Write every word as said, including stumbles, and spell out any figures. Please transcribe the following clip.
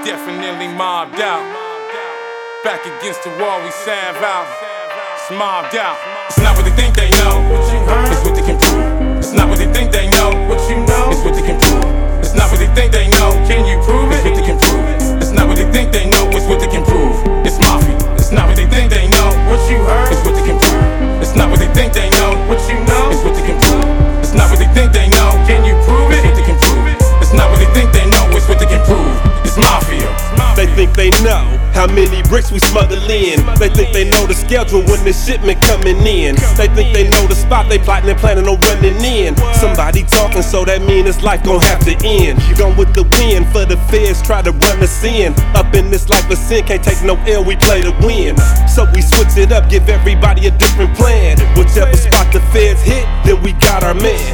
definitely mobbed out. Back against the wall, we salve out. It's mobbed out. It's not what they think they know. It's what they can prove. It's not what they think they know. What you know? It's what they can prove. It's not what they think they know. Can you prove it? It's what they can prove. It's not what they think they know. It's what they can prove. It's mafia. It's not what they think they know. What you heard? It's what they can prove. It's not what they think they know. What you know? It's what they can prove. It's not what they think they know. Can you prove it? It's what they can prove. It's not what they think they know. It's what they can prove. It's mafia. They think they know how many bricks we smuggle in. They think they know the schedule when the shipment coming in. They think they know the spot they plotting and planning on running in. Somebody talking, so that mean his life gon' have to end. Gone with the wind for the feds, try to run us in. Up in this life of sin, can't take no L, we play to win. So we switch it up, give everybody a different plan. Whichever spot the feds hit, then we got our man.